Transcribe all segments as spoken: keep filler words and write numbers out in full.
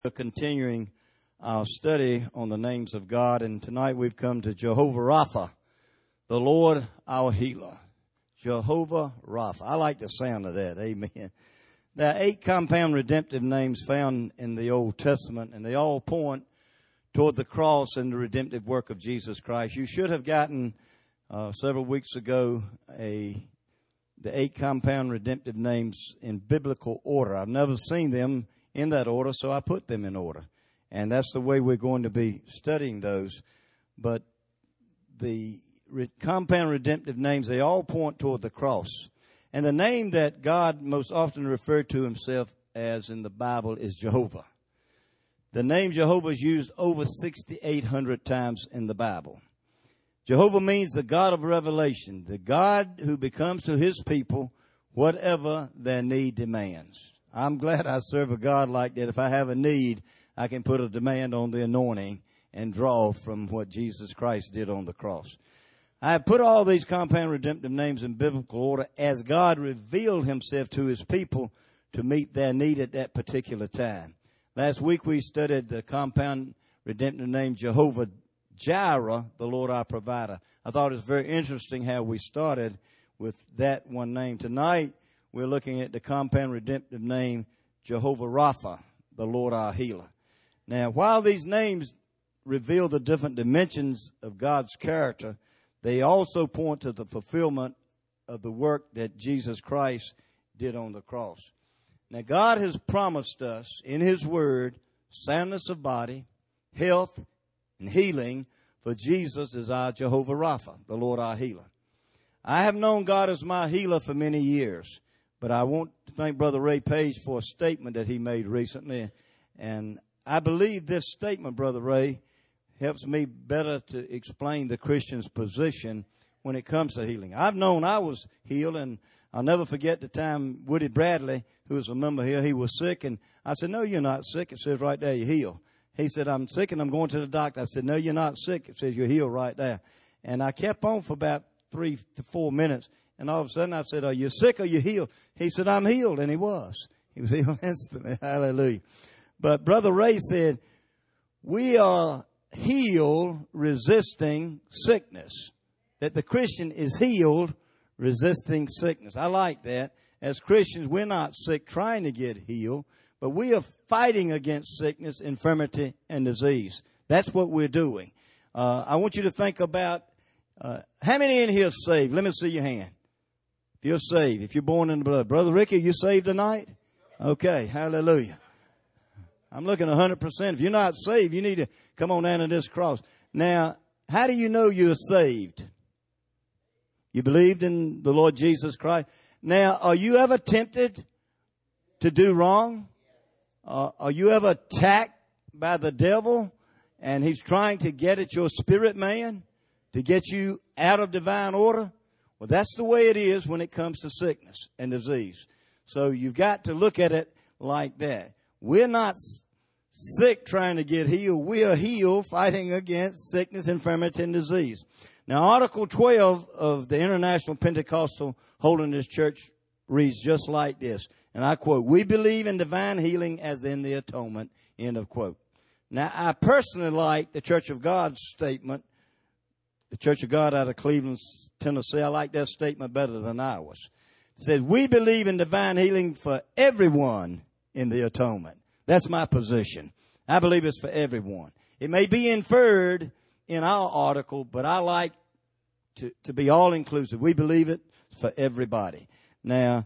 We're continuing our study on the names of God, and tonight we've come to Jehovah Rapha, the Lord our healer. Jehovah Rapha. I like the sound of that. Amen. There are eight compound redemptive names found in the Old Testament, and they all point toward the cross and the redemptive work of Jesus Christ. You should have gotten uh, several weeks ago a the eight compound redemptive names in biblical order. I've never seen them in that order, so I put them in order. And that's the way we're going to be studying those. But the re- compound redemptive names, they all point toward the cross. And the name that God most often referred to himself as in the Bible is Jehovah. The name Jehovah is used over six thousand eight hundred times in the Bible. Jehovah means the God of revelation, the God who becomes to his people whatever their need demands. I'm glad I serve a God like that. If I have a need, I can put a demand on the anointing and draw from what Jesus Christ did on the cross. I have put all these compound redemptive names in biblical order as God revealed himself to his people to meet their need at that particular time. Last week we studied the compound redemptive name Jehovah Jireh, the Lord our provider. I thought it was very interesting how we started with that one name. Tonight we're looking at the compound redemptive name Jehovah Rapha, the Lord our healer. Now, while these names reveal the different dimensions of God's character, they also point to the fulfillment of the work that Jesus Christ did on the cross. Now, God has promised us in his word soundness of body, health, and healing, for Jesus is our Jehovah Rapha, the Lord our healer. I have known God as my healer for many years. But I want to thank Brother Ray Page for a statement that he made recently. And I believe this statement, Brother Ray, helps me better to explain the Christian's position when it comes to healing. I've known I was healed, and I'll never forget the time Woody Bradley, who was a member here, he was sick. And I said, "No, you're not sick." It says right there, "You're healed." He said, "I'm sick and I'm going to the doctor." I said, "No, you're not sick." It says, "You're healed" right there. And I kept on for about three to four minutes. And all of a sudden I said, "Are you sick or you healed?" He said, "I'm healed." And he was. He was healed instantly. Hallelujah. But Brother Ray said, we are healed resisting sickness. That the Christian is healed resisting sickness. I like that. As Christians, we're not sick trying to get healed, but we are fighting against sickness, infirmity, and disease. That's what we're doing. Uh, I want you to think about, uh, how many in here are saved? Let me see your hand. If you're saved, if you're born in the blood. Brother Ricky, you saved tonight? Okay, hallelujah. I'm looking one hundred percent. If you're not saved, you need to come on down to this cross. Now, how do you know you're saved? You believed in the Lord Jesus Christ. Now, are you ever tempted to do wrong? Uh, are you ever attacked by the devil and he's trying to get at your spirit man to get you out of divine order? Well, that's the way it is when it comes to sickness and disease. So you've got to look at it like that. We're not sick trying to get healed. We are healed fighting against sickness, infirmity, and disease. Now, Article twelve of the International Pentecostal Holiness Church reads just like this. And I quote, "We believe in divine healing as in the atonement," end of quote. Now, I personally like the Church of God's statement. The Church of God out of Cleveland, Tennessee, I like that statement better than ours. It says, "We believe in divine healing for everyone in the atonement." That's my position. I believe it's for everyone. It may be inferred in our article, but I like to, to be all-inclusive. We believe it for everybody. Now,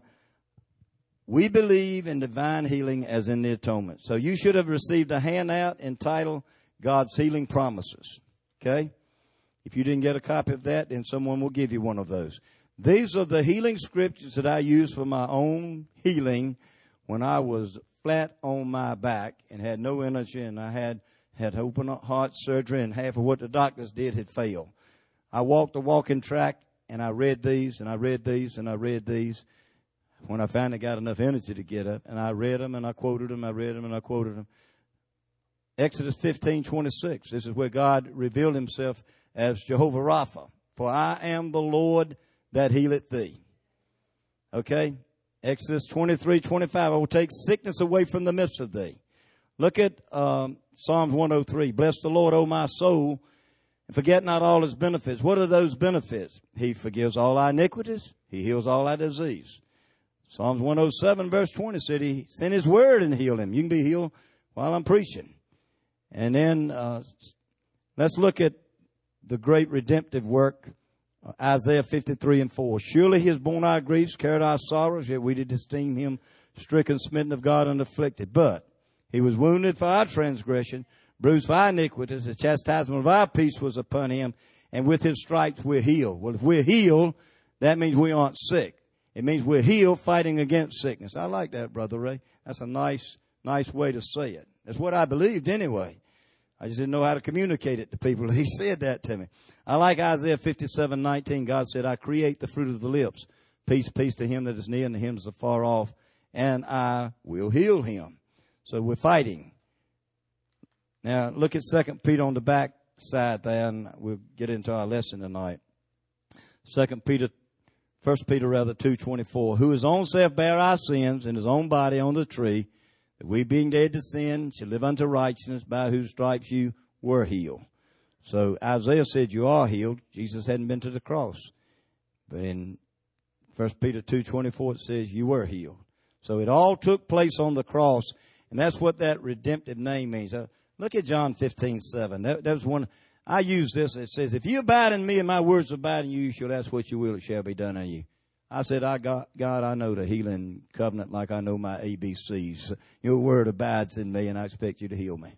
we believe in divine healing as in the atonement. So you should have received a handout entitled God's Healing Promises. Okay? If you didn't get a copy of that, then someone will give you one of those. These are the healing scriptures that I used for my own healing when I was flat on my back and had no energy, and I had, had open heart surgery, and half of what the doctors did had failed. I walked the walking track, and I read these, and I read these, and I read these. When I finally got enough energy to get up, and I read them, and I quoted them, I read them, and I quoted them. Exodus fifteen twenty-six. This is where God revealed himself as Jehovah Rapha. "For I am the Lord that healeth thee." Okay? Exodus twenty-three twenty-five. "I will take sickness away from the midst of thee. Look at um, Psalms one oh three. Bless the Lord, O my soul, and forget not all his benefits. What are those benefits? He forgives all our iniquities. He heals all our disease. Psalms one oh seven, verse twenty said he sent his word and healed him. You can be healed while I'm preaching. And then uh, let's look at the great redemptive work, uh, Isaiah fifty-three and four. Surely he has borne our griefs, carried our sorrows, yet we did esteem him stricken, smitten of God, and afflicted. But he was wounded for our transgression, bruised for our iniquities. The chastisement of our peace was upon him, and with his stripes we're healed. Well, if we're healed, that means we aren't sick. It means we're healed fighting against sickness. I like that, Brother Ray. That's a nice, nice way to say it. That's what I believed anyway. I just didn't know how to communicate it to people. He said that to me. I like Isaiah fifty-seven nineteen. God said, I create the fruit of the lips. Peace, peace to him that is near and to him that is afar off, and I will heal him. So we're fighting. Now, look at Second Peter on the back side there, and we'll get into our lesson tonight. Second Peter, First Peter rather, two twenty-four. Who his own self bare our sins in his own body on the tree, that we being dead to sin should live unto righteousness, by whose stripes you were healed. So Isaiah said you are healed. Jesus hadn't been to the cross. But in First Peter two twenty-four it says you were healed. So it all took place on the cross. And that's what that redemptive name means. Uh, look at John fifteen seven. That, that was one. I use this. It says, if you abide in me and my words abide in you, you shall ask what you will, it shall be done unto you. I said, I got, God, I know the healing covenant like I know my A B Cs. Your word abides in me, and I expect you to heal me.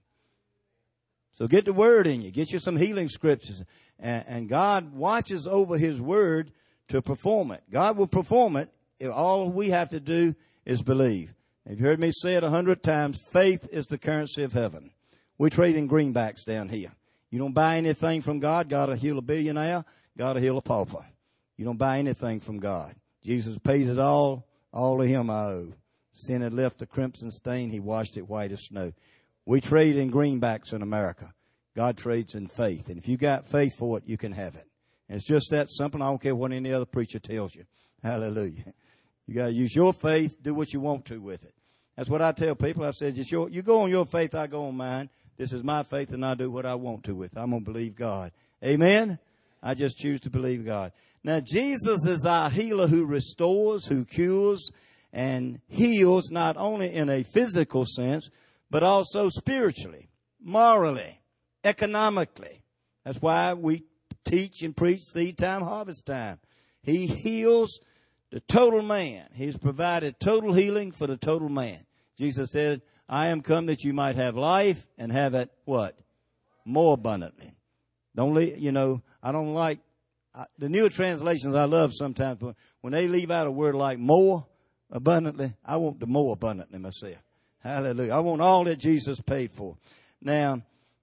So get the word in you. Get you some healing scriptures. And, and God watches over his word to perform it. God will perform it. All we have to do is believe. You've heard me say it a hundred times. Faith is the currency of heaven. We trade in greenbacks down here. You don't buy anything from God, God will heal a billionaire. God will heal a pauper. You don't buy anything from God. Jesus paid it all. All to him I owe. Sin had left a crimson stain. He washed it white as snow. We trade in greenbacks in America. God trades in faith. And if you got faith for it, you can have it. And it's just that simple. I don't care what any other preacher tells you. Hallelujah. You got to use your faith. Do what you want to with it. That's what I tell people. I've said, just your, you go on your faith, I go on mine. This is my faith, and I do what I want to with it. I'm going to believe God. Amen? I just choose to believe God. Now, Jesus is our healer who restores, who cures, and heals not only in a physical sense, but also spiritually, morally, economically. That's why we teach and preach seed time, harvest time. He heals the total man. He's provided total healing for the total man. Jesus said, I am come that you might have life and have it, what? More abundantly. Don't leave, you know, I don't like, I, the newer translations I love sometimes, but when they leave out a word like more abundantly, I want the more abundantly myself. Hallelujah. I want all that Jesus paid for. Now,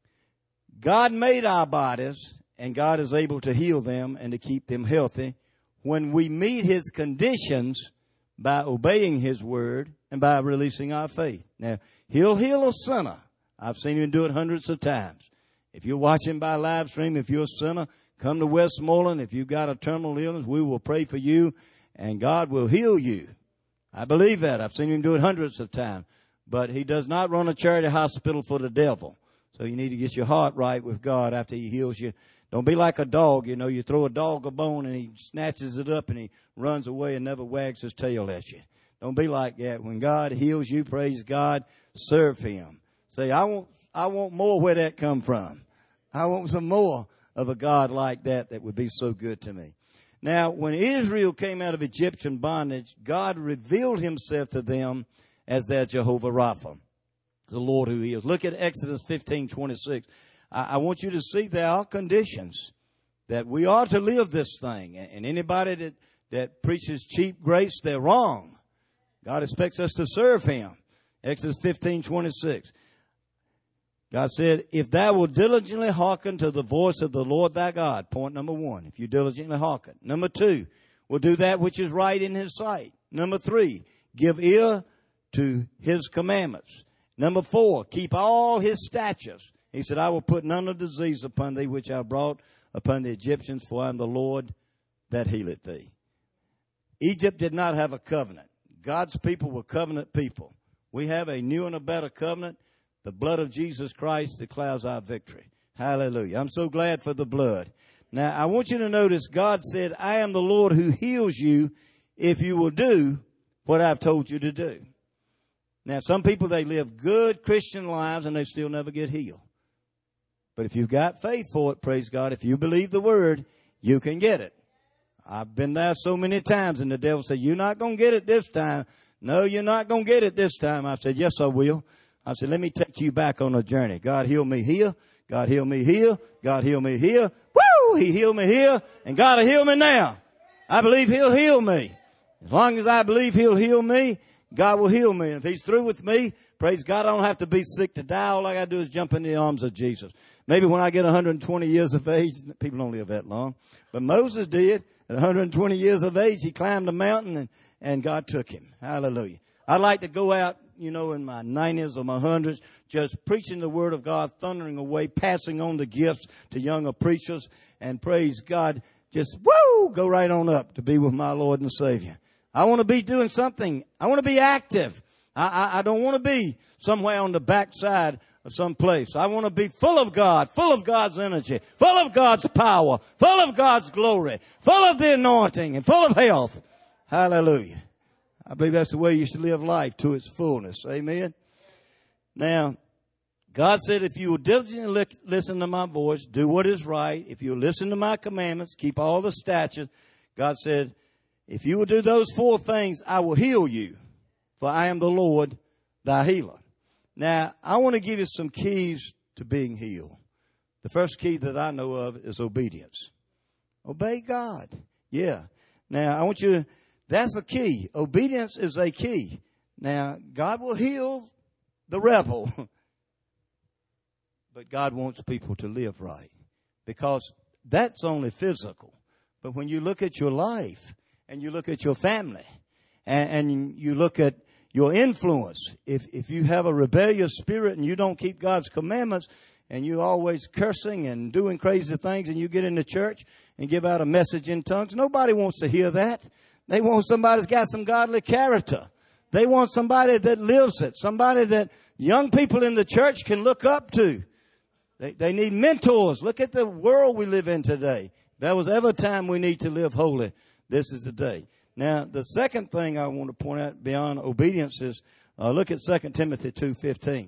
God made our bodies, and God is able to heal them and to keep them healthy when we meet his conditions by obeying his word and by releasing our faith. Now, he'll heal a sinner. I've seen him do it hundreds of times. If you're watching by live stream, if you're a sinner, come to Westmoreland. If you've got a terminal illness, we will pray for you, and God will heal you. I believe that. I've seen him do it hundreds of times. But he does not run a charity hospital for the devil. So you need to get your heart right with God after he heals you. Don't be like a dog. You know, you throw a dog a bone and he snatches it up and he runs away and never wags his tail at you. Don't be like that. When God heals you, praise God, serve him. Say, I want, I want more where that come from. I want some more of a God like that that would be so good to me. Now, when Israel came out of Egyptian bondage, God revealed himself to them as their Jehovah Rapha, the Lord who heals. Look at Exodus fifteen twenty-six. I, I want you to see there are conditions that we are to live this thing. And, and anybody that, that preaches cheap grace, they're wrong. God expects us to serve him. Exodus fifteen twenty-six. God said, if thou wilt diligently hearken to the voice of the Lord thy God, point number one, if you diligently hearken. Number two, will do that which is right in his sight. Number three, give ear to his commandments. Number four, keep all his statutes. He said, I will put none of disease upon thee which I brought upon the Egyptians, for I am the Lord that healeth thee. Egypt did not have a covenant. God's people were covenant people. We have a new and a better covenant. The blood of Jesus Christ declares our victory. Hallelujah. I'm so glad for the blood. Now, I want you to notice God said, I am the Lord who heals you if you will do what I've told you to do. Now, some people, they live good Christian lives and they still never get healed. But if you've got faith for it, praise God, if you believe the word, you can get it. I've been there so many times and the devil said, you're not going to get it this time. No, you're not going to get it this time. I said, yes, I will. I said, let me take you back on a journey. God heal me here. God heal me here. God heal me here. Woo! He healed me here. And God will heal me now. I believe he'll heal me. As long as I believe he'll heal me, God will heal me. And if he's through with me, praise God, I don't have to be sick to die. All I got to do is jump in the arms of Jesus. Maybe when I get one hundred twenty years of age, people don't live that long, but Moses did. At one hundred twenty years of age, he climbed a mountain and, and God took him. Hallelujah. I'd like to go out, you know, in my nineties or my hundreds, just preaching the word of God, thundering away, passing on the gifts to younger preachers, and praise God, just, woo, go right on up to be with my Lord and Savior. I want to be doing something. I want to be active. I, I, I don't want to be somewhere on the backside of some place. I want to be full of God, full of God's energy, full of God's power, full of God's glory, full of the anointing, and full of health. Hallelujah. I believe that's the way you should live life, to its fullness. Amen. Now, God said, if you will diligently listen to my voice, do what is right, if you will listen to my commandments, keep all the statutes, God said, if you will do those four things, I will heal you, for I am the Lord, thy healer. Now, I want to give you some keys to being healed. The first key that I know of is obedience. Obey God. Yeah. Now, I want you to, that's a key. Obedience is a key. Now, God will heal the rebel, but God wants people to live right, because that's only physical. But when you look at your life and you look at your family and, and you look at your influence, if if you have a rebellious spirit and you don't keep God's commandments and you're always cursing and doing crazy things, and you get into church and give out a message in tongues, nobody wants to hear that. They want somebody that's got some godly character. They want somebody that lives it, somebody that young people in the church can look up to. They, they need mentors. Look at the world we live in today. If there was ever a time we need to live holy, this is the day. Now, the second thing I want to point out beyond obedience is, uh, look at Second Timothy two fifteen.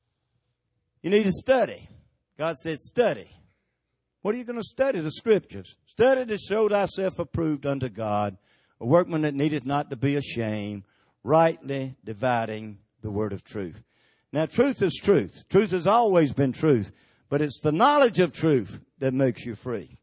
You need to study. God says study. What are you going to study? The Scriptures. Study to show thyself approved unto God, a workman that needeth not to be ashamed, rightly dividing the word of truth. Now, truth is truth. Truth has always been truth, but it's the knowledge of truth that makes you free.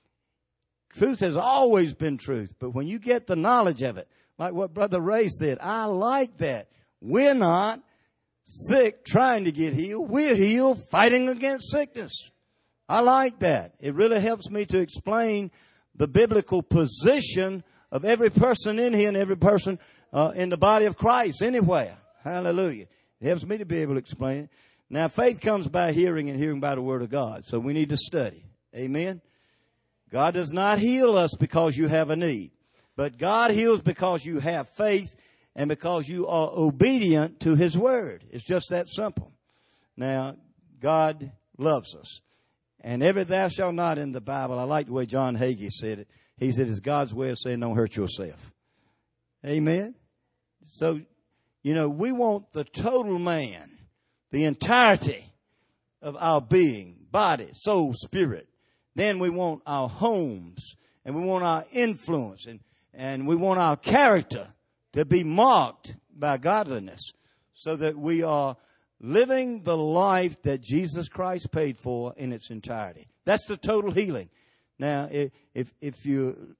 Truth has always been truth, but when you get the knowledge of it, like what Brother Ray said, I like that. We're not sick trying to get healed. We're healed fighting against sickness. I like that. It really helps me to explain the biblical position of every person in here and every person uh, in the body of Christ anywhere. Hallelujah. It helps me to be able to explain it. Now, faith comes by hearing, and hearing by the word of God. So we need to study. Amen. God does not heal us because you have a need, but God heals because you have faith and because you are obedient to his word. It's just that simple. Now, God loves us. And every thou shalt not in the Bible, I like the way John Hagee said it. He said it's God's way of saying don't hurt yourself. Amen. So, you know, we want the total man, the entirety of our being, body, soul, spirit. Then we want our homes, and we want our influence, and, and we want our character to be marked by godliness, so that we are living the life that Jesus Christ paid for in its entirety. That's the total healing. Now, if if, if you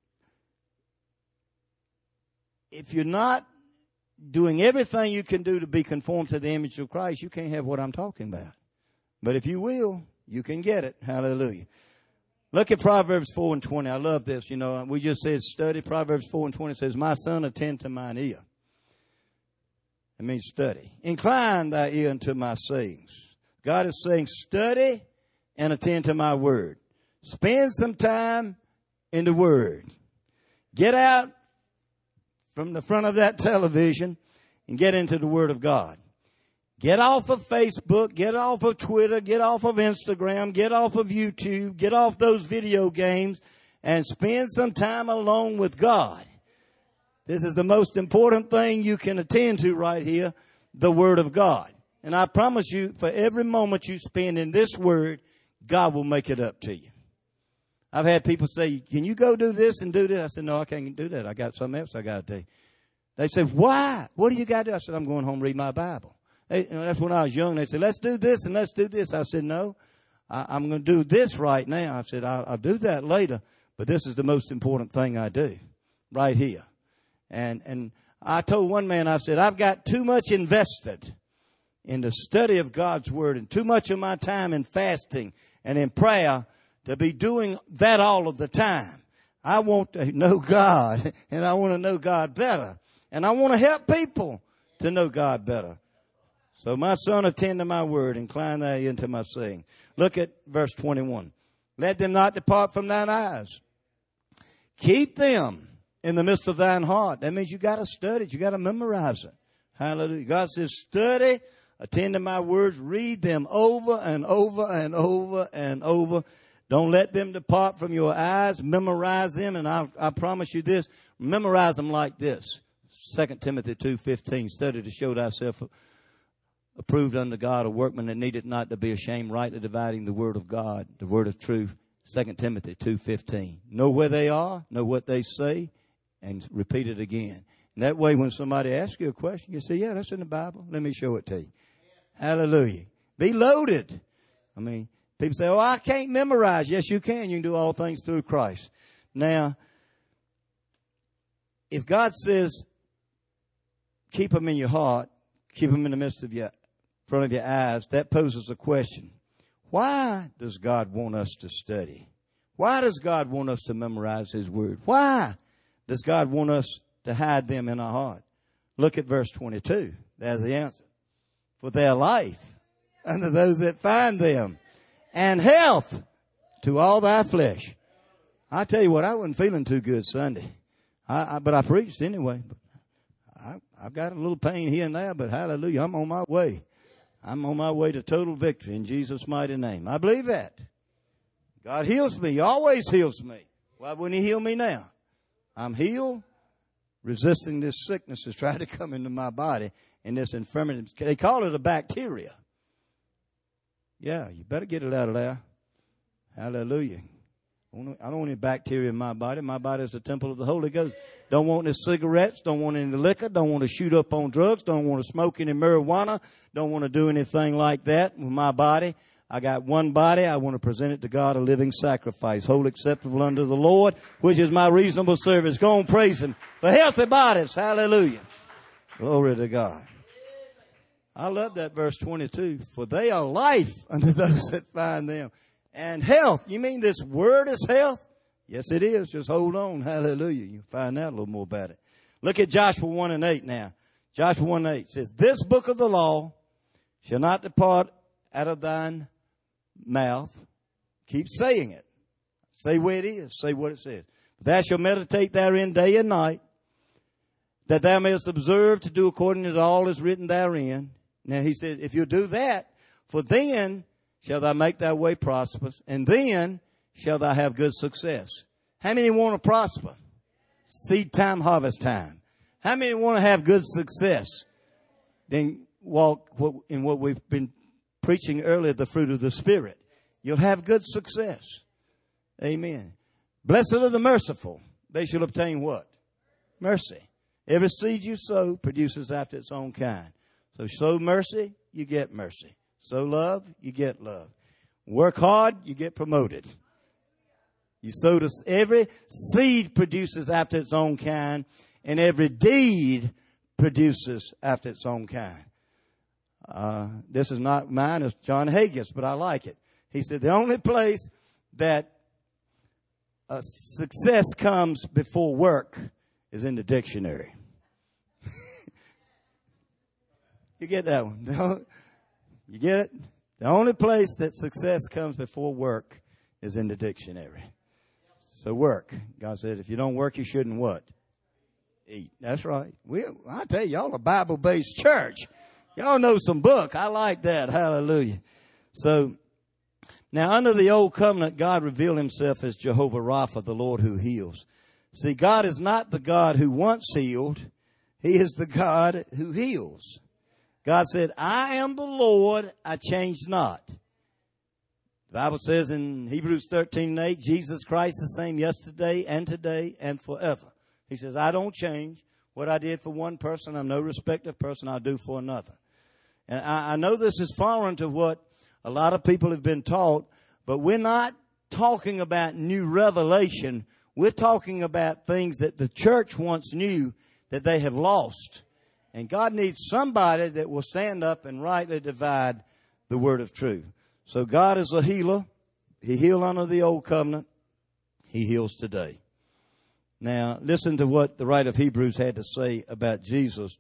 if you're not doing everything you can do to be conformed to the image of Christ, you can't have what I'm talking about. But if you will, you can get it. Hallelujah. Look at Proverbs four and twenty. I love this. You know, we just said study. Proverbs four and twenty says, my son, attend to mine ear. It means study. Incline thy ear unto my sayings. God is saying study and attend to my word. Spend some time in the word. Get out from the front of that television and get into the word of God. Get off of Facebook, get off of Twitter, get off of Instagram, get off of YouTube, get off those video games, and spend some time alone with God. This is the most important thing you can attend to right here, the Word of God. And I promise you, for every moment you spend in this Word, God will make it up to you. I've had people say, can you go do this and do this? I said, no, I can't do that. I got something else I got to do. They said, why? What do you got to do? I said, I'm going home to read my Bible. They, you know, that's when I was young. They said, let's do this and let's do this. I said, no, I, I'm going to do this right now. I said, I'll, I'll do that later. But this is the most important thing I do right here. And and I told one man, I said, I've got too much invested in the study of God's Word and too much of my time in fasting and in prayer to be doing that all of the time. I want to know God, and I want to know God better. And I want to help people to know God better. So my son, attend to my word, incline thy ear unto my saying. Look at verse twenty-one. Let them not depart from thine eyes. Keep them in the midst of thine heart. That means you got to study it. You got to memorize it. Hallelujah. God says, study, attend to my words, read them over and over and over and over. Don't let them depart from your eyes. Memorize them. And I, I promise you this, memorize them like this. Second Timothy two fifteen, study to show thyself approved unto God, a workman that needeth not to be ashamed, rightly dividing the word of God, the word of truth. Second Timothy two fifteen. Know where they are, know what they say, and repeat it again. And that way when somebody asks you a question, you say, yeah, that's in the Bible. Let me show it to you. Yeah. Hallelujah. Be loaded. I mean, people say, oh, I can't memorize. Yes, you can. You can do all things through Christ. Now, if God says, keep them in your heart, keep them in the midst of your, front of your eyes, that poses a question. Why does God want us to study? Why does God want us to memorize His Word? Why does God want us to hide them in our heart? Look at verse twenty-two. There's the answer. For their life unto those that find them, and health to all thy flesh. I tell you what, I wasn't feeling too good Sunday. I, I, but I preached anyway. I, I've got a little pain here and there, but hallelujah, I'm on my way. I'm on my way to total victory in Jesus' mighty name. I believe that. God heals me. He always heals me. Why wouldn't He heal me now? I'm healed, resisting this sickness that's trying to come into my body and this infirmity. They call it a bacteria. Yeah, you better get it out of there. Hallelujah. I don't want any bacteria in my body. My body is the temple of the Holy Ghost. Don't want any cigarettes. Don't want any liquor. Don't want to shoot up on drugs. Don't want to smoke any marijuana. Don't want to do anything like that with my body. I got one body. I want to present it to God, a living sacrifice, wholly acceptable unto the Lord, which is my reasonable service. Go and praise Him for healthy bodies. Hallelujah. Glory to God. I love that verse twenty-two. For they are life unto those that find them. And health. You mean this word is health? Yes, it is. Just hold on. Hallelujah. You'll find out a little more about it. Look at Joshua one and eight now. Joshua one and eight says, this book of the law shall not depart out of thine mouth. Keep saying it. Say where it is. Say what it says. Thou shalt meditate therein day and night, that thou mayest observe to do according to all is written therein. Now he said, if you do that, for then shall thou make thy way prosperous, and then shall thou have good success. How many want to prosper? Seed time, harvest time. How many want to have good success? Then walk in what we've been preaching earlier, the fruit of the Spirit. You'll have good success. Amen. Blessed are the merciful. They shall obtain what? Mercy. Every seed you sow produces after its own kind. So sow mercy, you get mercy. Sow love, you get love. Work hard, you get promoted. You sow to every seed produces after its own kind, and every deed produces after its own kind. Uh, this is not mine, it's John Hagee's, but I like it. He said the only place that uh, success comes before work is in the dictionary. You get that one? Don't, you get it? The only place that success comes before work is in the dictionary. So work. God said, if you don't work, you shouldn't what? Eat. That's right. We, I tell you, y'all a Bible-based church. Y'all know some book. I like that. Hallelujah. So, now under the old covenant, God revealed himself as Jehovah Rapha, the Lord who heals. See, God is not the God who once healed. He is the God who heals. God said, I am the Lord, I change not. The Bible says in Hebrews thirteen and eight, Jesus Christ the same yesterday and today and forever. He says, I don't change. What I did for one person, I'm no respecter of person, I'll do for another. And I, I know this is foreign to what a lot of people have been taught, but we're not talking about new revelation. We're talking about things that the church once knew that they have lost. And God needs somebody that will stand up and rightly divide the word of truth. So God is a healer. He healed under the old covenant. He heals today. Now, listen to what the writer of Hebrews had to say about Jesus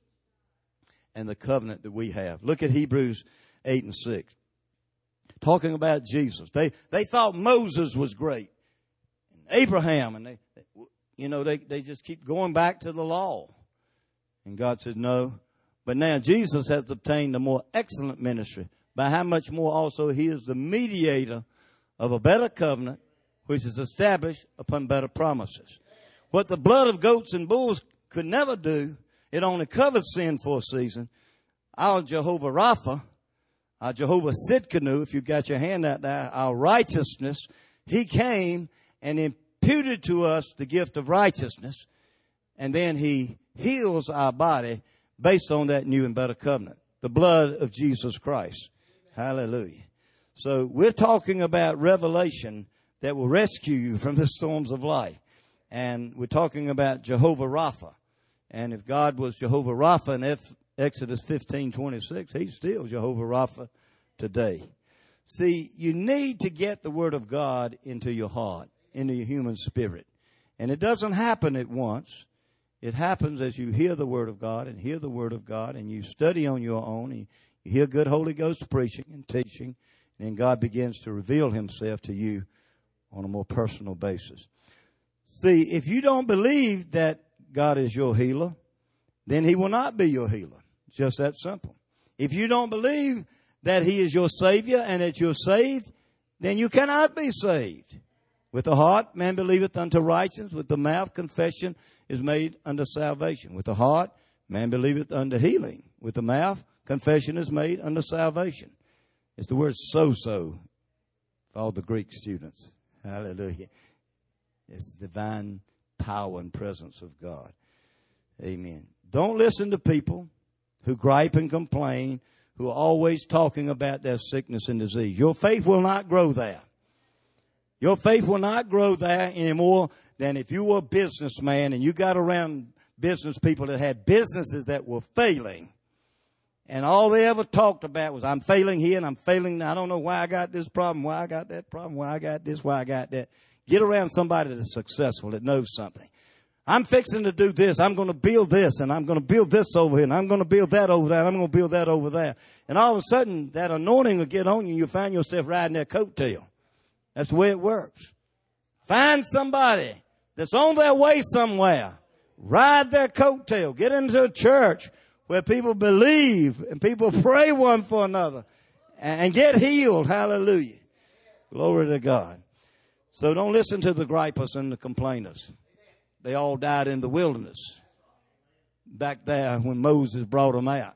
and the covenant that we have. Look at Hebrews eight and six. Talking about Jesus. They they thought Moses was great. And Abraham. And they, you know, they, they just keep going back to the law. And God said, no. But now Jesus has obtained a more excellent ministry. By how much more also he is the mediator of a better covenant, which is established upon better promises. What the blood of goats and bulls could never do, it only covered sin for a season. Our Jehovah Rapha, our Jehovah Sidkenu, if you've got your hand out there, our righteousness, he came and imputed to us the gift of righteousness. And then he heals our body based on that new and better covenant. The blood of Jesus Christ. Hallelujah. So we're talking about revelation that will rescue you from the storms of life. And we're talking about Jehovah Rapha. And if God was Jehovah Rapha in Exodus fifteen twenty-six, he's still Jehovah Rapha today. See, you need to get the Word of God into your heart, into your human spirit. And it doesn't happen at once. It happens as you hear the Word of God and hear the Word of God and you study on your own and you hear good Holy Ghost preaching and teaching, and then God begins to reveal himself to you on a more personal basis. See, if you don't believe that God is your healer, then he will not be your healer. It's just that simple. If you don't believe that he is your Savior and that you're saved, then you cannot be saved. With the heart, man believeth unto righteousness. With the mouth, confession is made unto salvation. With the heart, man believeth unto healing. With the mouth, confession is made unto salvation. It's the word so-so for all the Greek students. Hallelujah. It's the divine power and presence of God. Amen. Don't listen to people who gripe and complain, who are always talking about their sickness and disease. Your faith will not grow there. Your faith will not grow there any more than if you were a businessman and you got around business people that had businesses that were failing. And all they ever talked about was, I'm failing here and I'm failing. I don't know why I got this problem, why I got that problem, why I got this, why I got that. Get around somebody that's successful, that knows something. I'm fixing to do this. I'm going to build this, and I'm going to build this over here, and I'm going to build that over there, and I'm going to build that over there. And all of a sudden, that anointing will get on you, and you'll find yourself riding their coattail. That's the way it works. Find somebody that's on their way somewhere. Ride their coattail. Get into a church where people believe and people pray one for another and get healed. Hallelujah. Glory to God. So don't listen to the gripers and the complainers. They all died in the wilderness back there when Moses brought them out.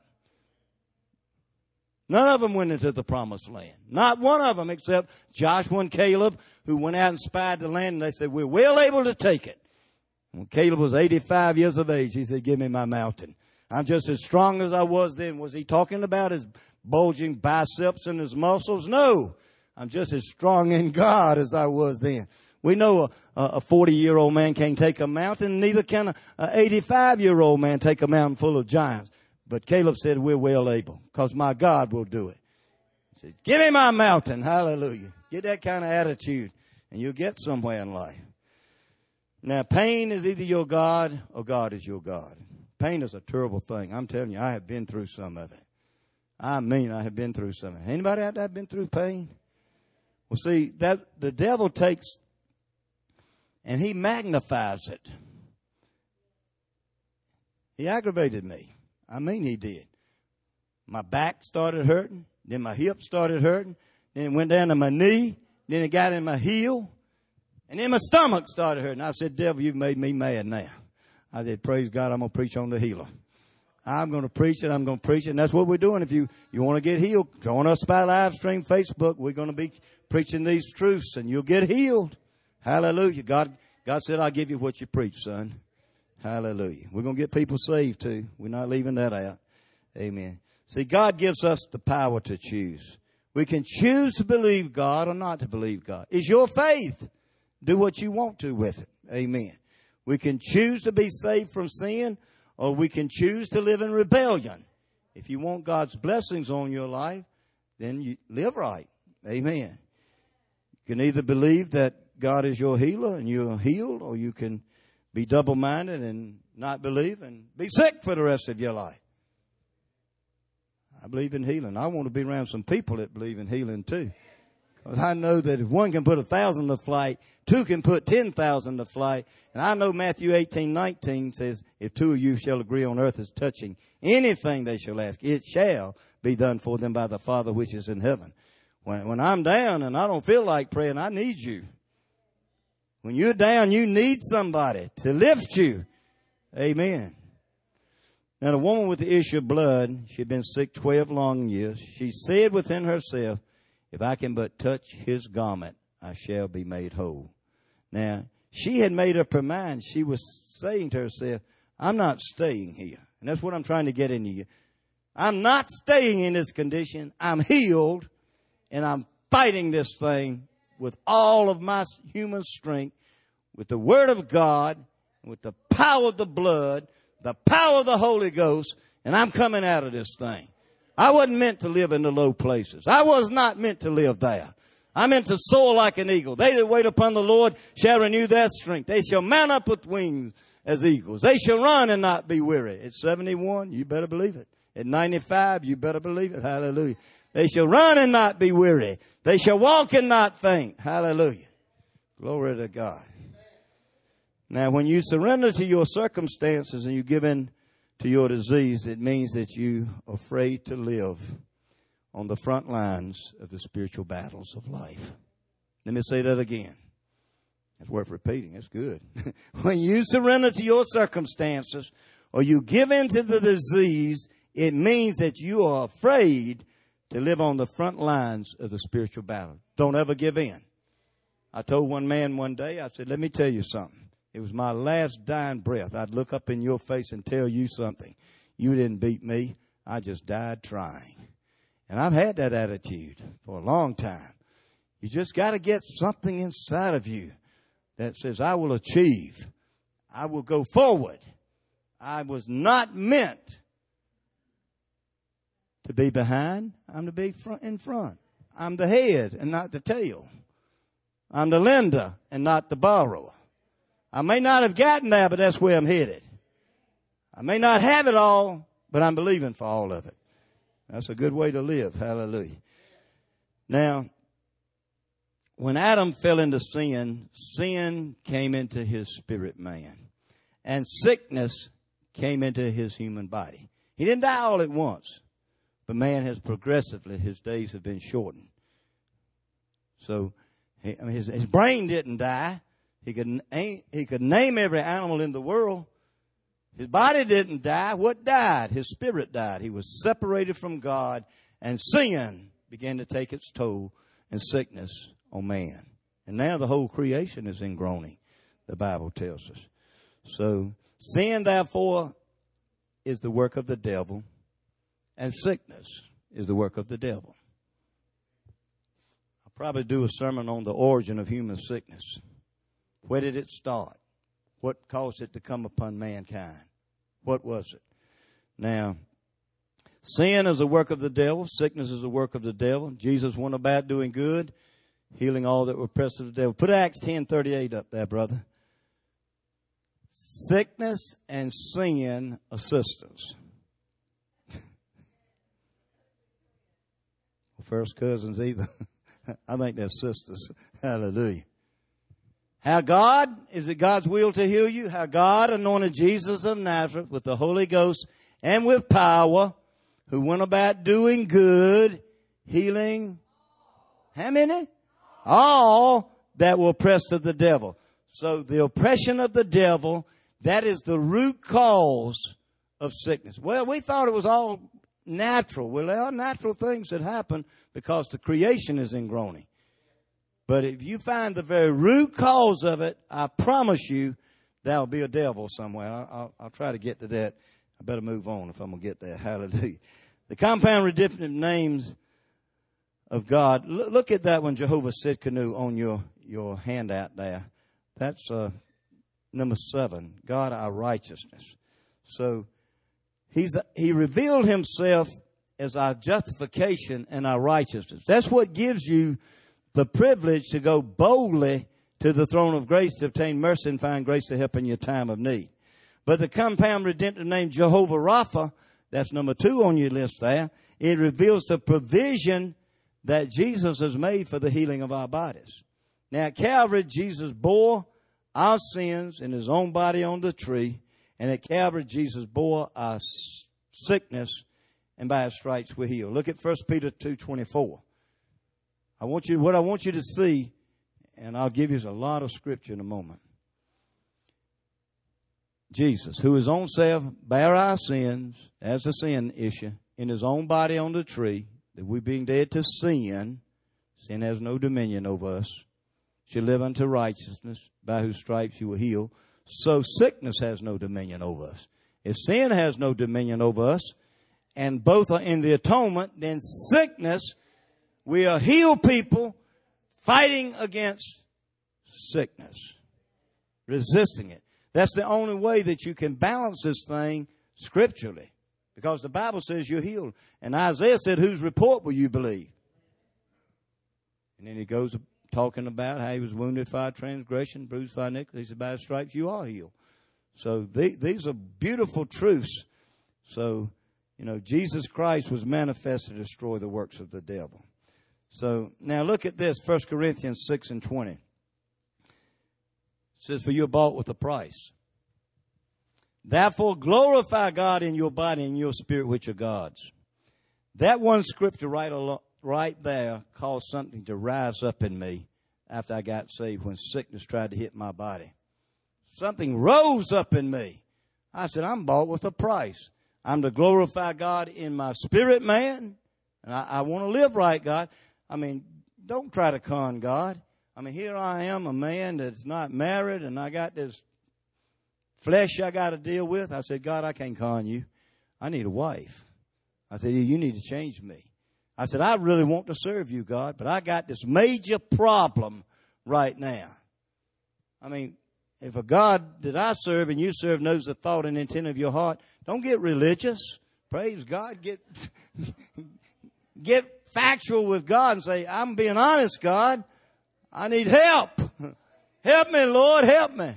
None of them went into the promised land. Not one of them except Joshua and Caleb, who went out and spied the land, and they said, we're well able to take it. When Caleb was eighty-five years of age, he said, give me my mountain. I'm just as strong as I was then. Was he talking about his bulging biceps and his muscles? No. I'm just as strong in God as I was then. We know a, a forty-year-old man can't take a mountain, neither can an eighty-five-year-old man take a mountain full of giants. But Caleb said, we're well able, because my God will do it. He said, give me my mountain. Hallelujah. Get that kind of attitude, and you'll get somewhere in life. Now, pain is either your God or God is your God. Pain is a terrible thing. I'm telling you, I have been through some of it. I mean, I have been through some of it. Anybody out there been through pain? Well, see, that the devil takes and he magnifies it. He aggravated me. I mean, he did. My back started hurting. Then my hip started hurting. Then it went down to my knee. Then it got in my heel. And then my stomach started hurting. I said, devil, you've made me mad now. I said, praise God, I'm going to preach on the healer. I'm going to preach it. I'm going to preach it. And that's what we're doing. If you, you want to get healed, join us by live stream Facebook. We're going to be preaching these truths and you'll get healed. Hallelujah. God, God said, I'll give you what you preach, son. Hallelujah. We're going to get people saved too. We're not leaving that out. Amen. See, God gives us the power to choose. We can choose to believe God or not to believe God. It's your faith. Do what you want to with it. Amen. We can choose to be saved from sin, or we can choose to live in rebellion. If you want God's blessings on your life, then you live right. Amen. You can either believe that God is your healer and you're healed, or you can be double-minded and not believe and be sick for the rest of your life. I believe in healing. I want to be around some people that believe in healing too. Because I know that if one can put a thousand to flight, two can put ten thousand to flight. And I know Matthew eighteen nineteen says, if two of you shall agree on earth as touching anything they shall ask, it shall be done for them by the Father which is in heaven. When, when I'm down and I don't feel like praying, I need you. When you're down, you need somebody to lift you. Amen. Now, the woman with the issue of blood, she had been sick twelve long years. She said within herself, if I can but touch his garment, I shall be made whole. Now, she had made up her mind. She was saying to herself, I'm not staying here. And that's what I'm trying to get into you. I'm not staying in this condition. I'm healed, and I'm fighting this thing with all of my human strength, with the Word of God, with the power of the blood, the power of the Holy Ghost, and I'm coming out of this thing. I wasn't meant to live in the low places. I was not meant to live there. I meant to soar like an eagle. They that wait upon the Lord shall renew their strength. They shall mount up with wings as eagles. They shall run and not be weary. At seventy-one, you better believe it. At ninety-five, you better believe it. Hallelujah. They shall run and not be weary. They shall walk and not faint. Hallelujah. Glory to God. Now, when you surrender to your circumstances and you give in to your disease, it means that you are afraid to live on the front lines of the spiritual battles of life. Let me say that again. It's worth repeating. It's good. When you surrender to your circumstances or you give in to the disease, it means that you are afraid to live on the front lines of the spiritual battle. Don't ever give in. I told one man one day, I said, let me tell you something. It was my last dying breath. I'd look up in your face and tell you something. You didn't beat me. I just died trying. And I've had that attitude for a long time. You just got to get something inside of you that says, I will achieve. I will go forward. I was not meant to be behind. I'm to be front in front. I'm the head and not the tail. I'm the lender and not the borrower. I may not have gotten there, but that's where I'm headed. I may not have it all, but I'm believing for all of it. That's a good way to live. Hallelujah. Now, when Adam fell into sin, sin came into his spirit man. And sickness came into his human body. He didn't die all at once. But man has progressively, his days have been shortened. So he, I mean, his, his brain didn't die. He could, he could name every animal in the world. His body didn't die. What died? His spirit died. He was separated from God, and sin began to take its toll and sickness on man. And now the whole creation is in groaning, the Bible tells us. So sin, therefore, is the work of the devil, and sickness is the work of the devil. I'll probably do a sermon on the origin of human sickness. Where did it start? What caused it to come upon mankind? What was it? Now, sin is a work of the devil. Sickness is a work of the devil. Jesus went about doing good, healing all that were oppressed of the devil. Put Acts ten thirty-eight up there, brother. Sickness and sin are sisters. First cousins either. I think they're sisters. Hallelujah. How God, is it God's will to heal you? How God anointed Jesus of Nazareth with the Holy Ghost and with power, who went about doing good, healing, how many? All that were oppressed of the devil. So the oppression of the devil, that is the root cause of sickness. Well, we thought it was all natural. Well, there are natural things that happen because the creation is in groaning. But if you find the very root cause of it, I promise you there'll be a devil somewhere. I'll, I'll, I'll try to get to that. I better move on if I'm going to get there. Hallelujah. The compound redemptive names of God. Look, look at that one, Jehovah Sidkenu, on your, your handout there. That's uh, number seven, God our righteousness. So he's he revealed himself as our justification and our righteousness. That's what gives you the privilege to go boldly to the throne of grace to obtain mercy and find grace to help in your time of need. But the compound redemptive name Jehovah Rapha, that's number two on your list there, it reveals the provision that Jesus has made for the healing of our bodies. Now at Calvary, Jesus bore our sins in his own body on the tree, and at Calvary, Jesus bore our sickness, and by his stripes we're healed. Look at First Peter two twenty-four. I want you, what I want you to see, and I'll give you a lot of scripture in a moment. Jesus, who his own self bare our sins as a sin issue in his own body on the tree, that we being dead to sin, sin has no dominion over us, shall live unto righteousness, by whose stripes you were healed. So sickness has no dominion over us. If sin has no dominion over us, and both are in the atonement, then sickness, we are healed people fighting against sickness, resisting it. That's the only way that you can balance this thing scripturally, because the Bible says you're healed. And Isaiah said, whose report will you believe? And then he goes talking about how he was wounded for our transgression, bruised for our iniquity. He said, by his stripes you are healed. So they, these are beautiful truths. So, you know, Jesus Christ was manifest to destroy the works of the devil. So now look at this, First Corinthians six and twenty. It says, for you are bought with a price. Therefore glorify God in your body and your spirit, which are God's. That one scripture right, along, right there caused something to rise up in me after I got saved when sickness tried to hit my body. Something rose up in me. I said, I'm bought with a price. I'm to glorify God in my spirit, man. And I, I want to live right, God. I mean, don't try to con God. I mean, here I am, a man that's not married, and I got this flesh I got to deal with. I said, God, I can't con you. I need a wife. I said, you need to change me. I said, I really want to serve you, God, but I got this major problem right now. I mean, if a God that I serve and you serve knows the thought and intent of your heart, don't get religious. Praise God. Get, get factual with God and say, I'm being honest, God. I need help. Help me, Lord. Help me.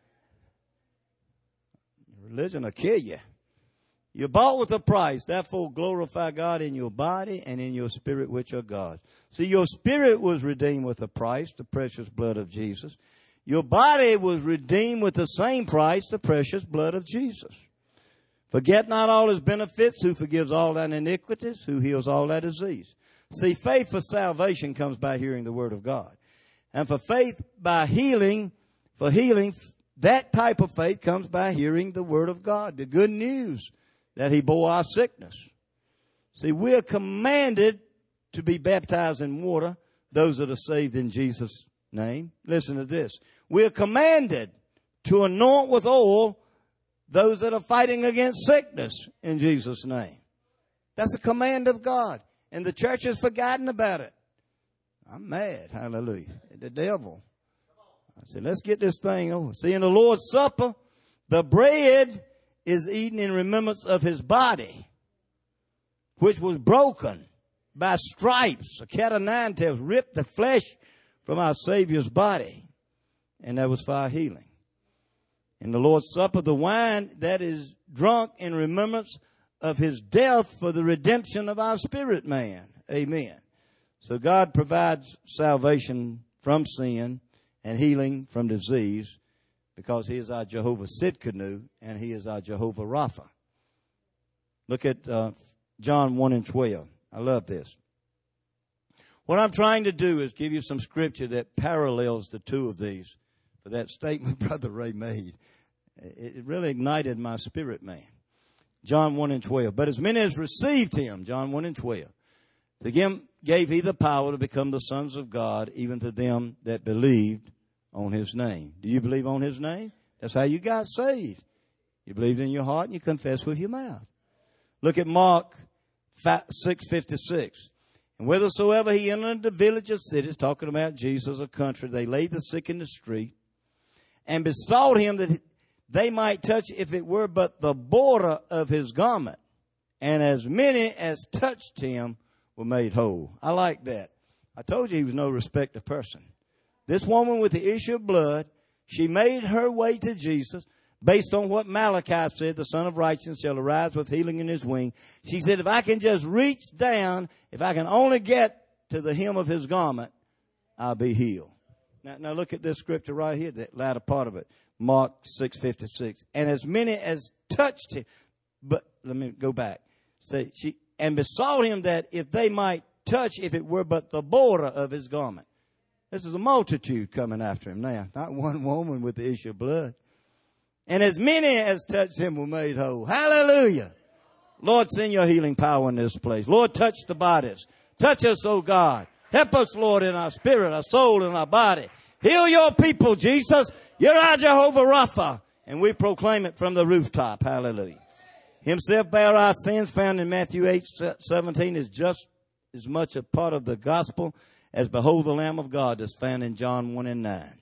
Religion will kill you. You're bought with a price. Therefore, glorify God in your body and in your spirit, which are God's. See, your spirit was redeemed with a price, the precious blood of Jesus. Your body was redeemed with the same price, the precious blood of Jesus. Forget not all his benefits, who forgives all thine iniquities, who heals all thy disease. See, faith for salvation comes by hearing the word of God. And for faith by healing, for healing, that type of faith comes by hearing the word of God, the good news that he bore our sickness. See, we are commanded to be baptized in water, those that are saved in Jesus' name. Listen to this. We are commanded to anoint with oil those that are fighting against sickness in Jesus' name. That's a command of God. And the church has forgotten about it. I'm mad. Hallelujah. The devil. I said, let's get this thing over. See, in the Lord's Supper, the bread is eaten in remembrance of his body, which was broken by stripes. A cat of nine tails ripped the flesh from our Savior's body. And that was for our healing. In the Lord's Supper, the wine that is drunk in remembrance of his death for the redemption of our spirit man. Amen. So God provides salvation from sin and healing from disease because he is our Jehovah Sidkenu and he is our Jehovah Rapha. Look at uh, John one and twelve. I love this. What I'm trying to do is give you some scripture that parallels the two of these. For that statement Brother Ray made, it really ignited my spirit, man. John one and twelve. But as many as received him, John one and twelve, to them gave he the power to become the sons of God, even to them that believed on his name. Do you believe on his name? That's how you got saved. You believed in your heart and you confessed with your mouth. Look at Mark six fifty-six. And whithersoever he entered the village or cities, talking about Jesus, a country, they laid the sick in the street and besought him that they might touch, if it were but the border of his garment. And as many as touched him were made whole. I like that. I told you he was no respecter person. This woman with the issue of blood, she made her way to Jesus based on what Malachi said, the Son of Righteousness shall arise with healing in his wing. She said, if I can just reach down, if I can only get to the hem of his garment, I'll be healed. Now, now look at this scripture right here, that latter part of it. Mark six fifty-six. And as many as touched him, but let me go back. Say she and besought him that if they might touch, if it were but the border of his garment. This is a multitude coming after him now, not one woman with the issue of blood. And as many as touched him were made whole. Hallelujah. Lord, send your healing power in this place. Lord, touch the bodies. Touch us, oh God. Help us, Lord, in our spirit, our soul, and our body. Heal your people, Jesus. You're our Jehovah Rapha. And we proclaim it from the rooftop. Hallelujah. Himself bare our sins, found in Matthew eight seventeen, is just as much a part of the gospel as behold the Lamb of God that's found in John one and nine.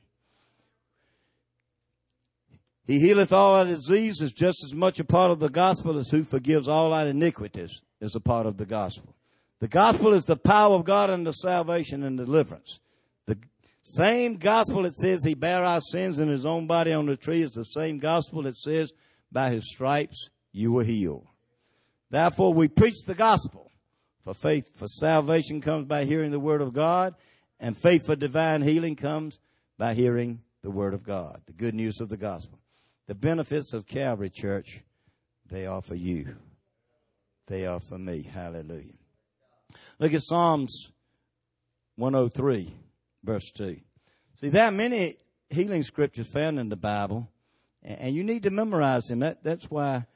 He healeth all our diseases, just as much a part of the gospel as who forgives all our iniquities is a part of the gospel. The gospel is the power of God unto salvation and deliverance. The same gospel that says he bare our sins in his own body on the tree is the same gospel that says by his stripes you were healed. Therefore we preach the gospel. For faith for salvation comes by hearing the word of God, and faith for divine healing comes by hearing the word of God, the good news of the gospel. The benefits of Calvary Church, they are for you. They are for me. Hallelujah. Look at Psalms one oh three, verse two. See, there are many healing scriptures found in the Bible, and you need to memorize them. That, that's why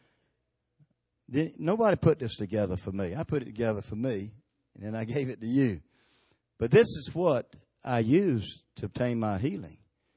nobody put this together for me. I put it together for me, and then I gave it to you. But this is what I used to obtain my healing.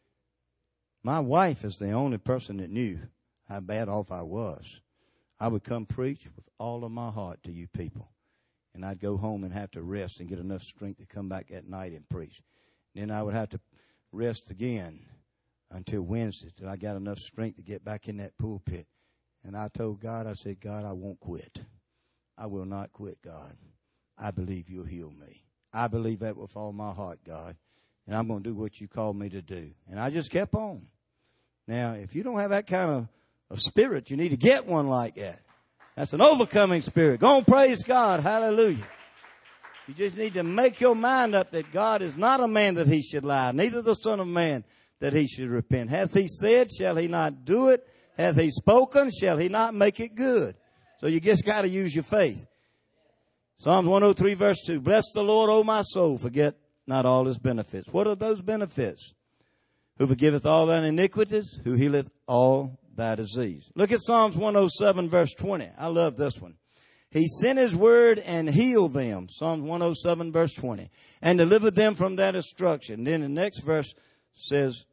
My wife is the only person that knew how bad off I was. I would come preach with all of my heart to you people. And I'd go home and have to rest and get enough strength to come back at night and preach. Then I would have to rest again until Wednesday till I got enough strength to get back in that pulpit. And I told God, I said, God, I won't quit. I will not quit, God. I believe you'll heal me. I believe that with all my heart, God. And I'm going to do what you called me to do. And I just kept on. Now, if you don't have that kind of, of spirit, you need to get one like that. That's an overcoming spirit. Go and praise God. Hallelujah. You just need to make your mind up that God is not a man that he should lie, neither the Son of Man that he should repent. Hath he said, shall he not do it? Hath he spoken, shall he not make it good? So you just got to use your faith. Psalms one oh three, verse two. Bless the Lord, O my soul. Forget not all his benefits. What are those benefits? Who forgiveth all thine iniquities, who healeth all thy disease. Look at Psalms one oh seven, verse twenty. I love this one. He sent his word and healed them. Psalms one oh seven, verse twenty. And delivered them from their destruction. Then the next verse says,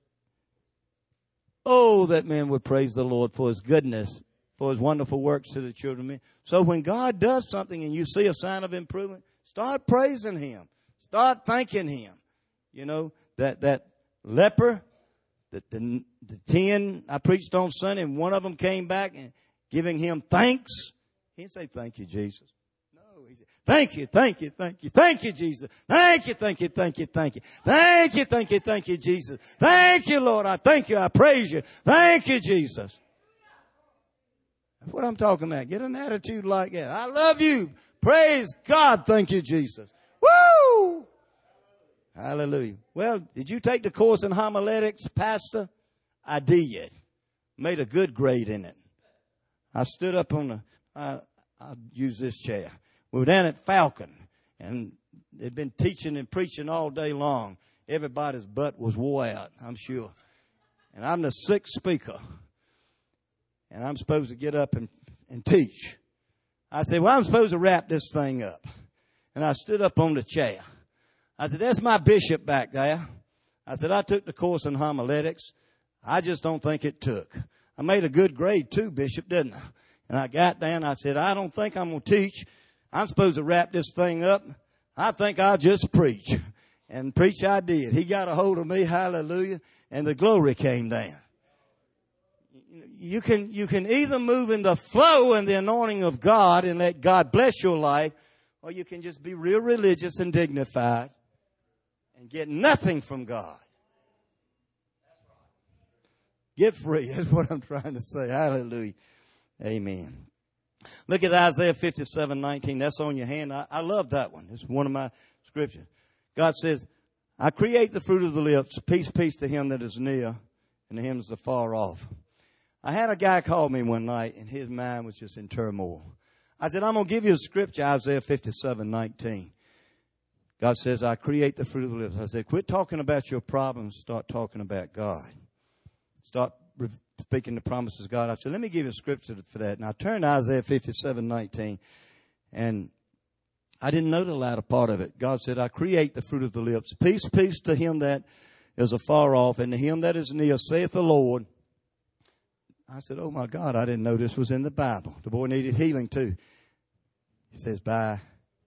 oh, that men would praise the Lord for his goodness, for his wonderful works to the children of men. So when God does something and you see a sign of improvement, start praising him. Start thanking him. You know, that, that leper, the, the, the ten I preached on Sunday, and one of them came back and giving him thanks. He didn't say, thank you, Jesus. No, he said, thank you, thank you, thank you, thank you, Jesus. Thank you, thank you, thank you, thank you. Thank you, thank you, thank you, Jesus. Thank you, Lord. I thank you. I praise you. Thank you, Jesus. That's what I'm talking about. Get an attitude like that. I love you. Praise God. Thank you, Jesus. Woo! Hallelujah. Well, did you take the course in homiletics, Pastor? I did. Made a good grade in it. I stood up on the, I, I'll use this chair. We were down at Falcon, and they'd been teaching and preaching all day long. Everybody's butt was wore out, I'm sure. And I'm the sixth speaker. And I'm supposed to get up and, and teach. I said, well, I'm supposed to wrap this thing up. And I stood up on the chair. I said, that's my bishop back there. I said, I took the course in homiletics. I just don't think it took. I made a good grade too, Bishop, didn't I? And I got down. I said, I don't think I'm going to teach. I'm supposed to wrap this thing up. I think I'll just preach. And preach I did. He got a hold of me, hallelujah, and the glory came down. You can, you can either move in the flow and the anointing of God and let God bless your life, or you can just be real religious and dignified and get nothing from God. Get free. That's what I'm trying to say. Hallelujah. Amen. Look at Isaiah fifty-seven nineteen. That's on your hand. I, I love that one. It's one of my scriptures. God says, I create the fruit of the lips. Peace, peace to him that is near and to him that is afar off. I had a guy call me one night, and his mind was just in turmoil. I said, I'm going to give you a scripture, Isaiah fifty-seven nineteen. God says, I create the fruit of the lips. I said, quit talking about your problems. Start talking about God. Start speaking the promises of God. I said, let me give you a scripture for that. And I turned to Isaiah fifty-seven nineteen, and I didn't know the latter part of it. God said, I create the fruit of the lips. Peace, peace to him that is afar off, and to him that is near, saith the Lord. I said, oh, my God, I didn't know this was in the Bible. The boy needed healing, too. He says, bye,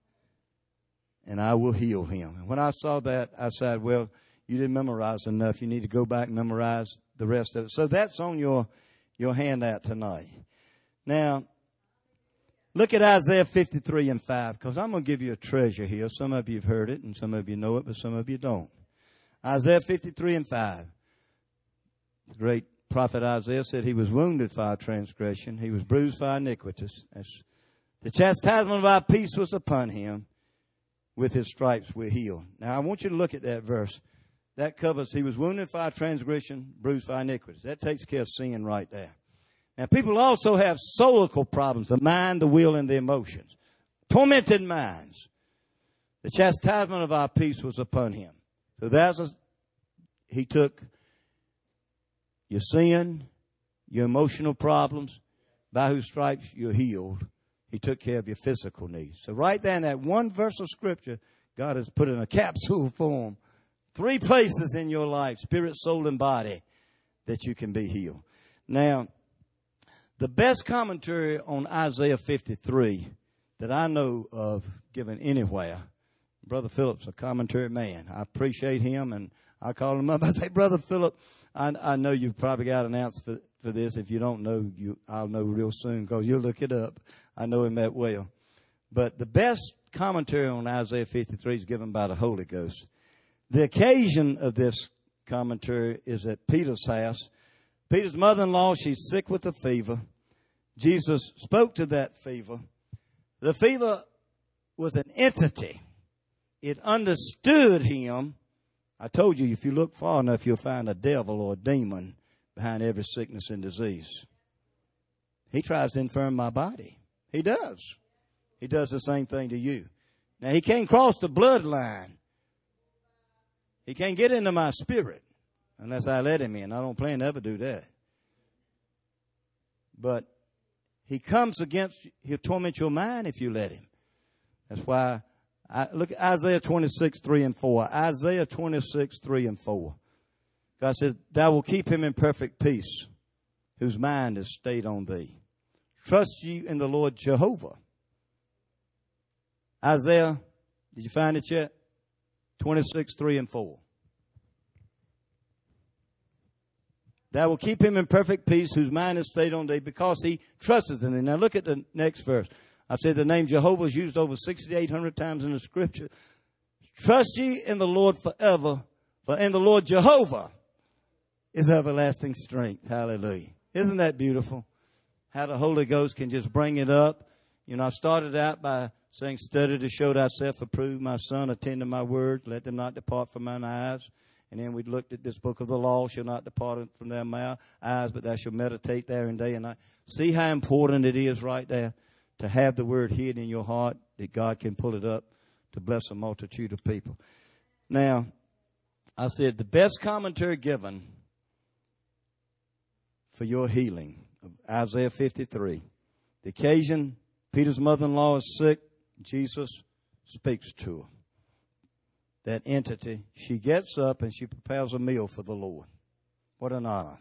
and I will heal him. And when I saw that, I said, well, you didn't memorize enough. You need to go back and memorize the rest of it. So that's on your, your handout tonight. Now, look at Isaiah fifty-three and five, because I'm going to give you a treasure here. Some of you have heard it, and some of you know it, but some of you don't. Isaiah fifty-three and five. The great prophet Isaiah said he was wounded for our transgression. He was bruised for our iniquities. That's, the chastisement of our peace was upon him. With his stripes we're healed. Now, I want you to look at that verse. That covers, he was wounded for our transgression, bruised for our iniquities. That takes care of sin right there. Now, people also have solical problems, the mind, the will, and the emotions. Tormented minds. The chastisement of our peace was upon him. So that's a, he took your sin, your emotional problems, by whose stripes you're healed. He took care of your physical needs. So right there in that one verse of Scripture, God has put in a capsule form three places in your life, spirit, soul, and body, that you can be healed. Now, the best commentary on Isaiah fifty-three that I know of given anywhere, Brother Philip's a commentary man. I appreciate him, and I call him up. I say, Brother Philip, I, I know you've probably got an answer for, for this. If you don't know, you, I'll know real soon because you'll look it up. I know him that well. But the best commentary on Isaiah fifty-three is given by the Holy Ghost. The occasion of this commentary is at Peter's house. Peter's mother-in-law, she's sick with a fever. Jesus spoke to that fever. The fever was an entity. It understood him. I told you, if you look far enough, you'll find a devil or a demon behind every sickness and disease. He tries to infirm my body. He does. He does the same thing to you. Now, he can't cross the bloodline. He can't get into my spirit unless I let him in. I don't plan to ever do that. But he comes against, he'll torment your mind if you let him. That's why, I, look at Isaiah twenty-six, three and four. Isaiah twenty-six, three and four. God says, thou will keep him in perfect peace, whose mind is stayed on thee. Trust ye in the Lord Jehovah. Isaiah, did you find it yet? twenty-six, three and four. Thou will keep him in perfect peace, whose mind is stayed on thee, because he trusteth in thee. Now look at the next verse. I said the name Jehovah is used over sixty-eight hundred times in the Scripture. Trust ye in the Lord forever, for in the Lord Jehovah is everlasting strength. Hallelujah. Isn't that beautiful? How the Holy Ghost can just bring it up. You know, I started out by saying, study to show thyself approved, my son, attend to my word, let them not depart from mine eyes. And then we looked at this book of the law, shall not depart from their mouth, eyes, but thou shalt meditate therein day and night. See how important it is right there to have the word hid in your heart that God can pull it up to bless a multitude of people. Now, I said the best commentary given for your healing, Isaiah fifty-three. The occasion, Peter's mother-in-law is sick. Jesus speaks to her. That entity, she gets up and she prepares a meal for the Lord. What an honor.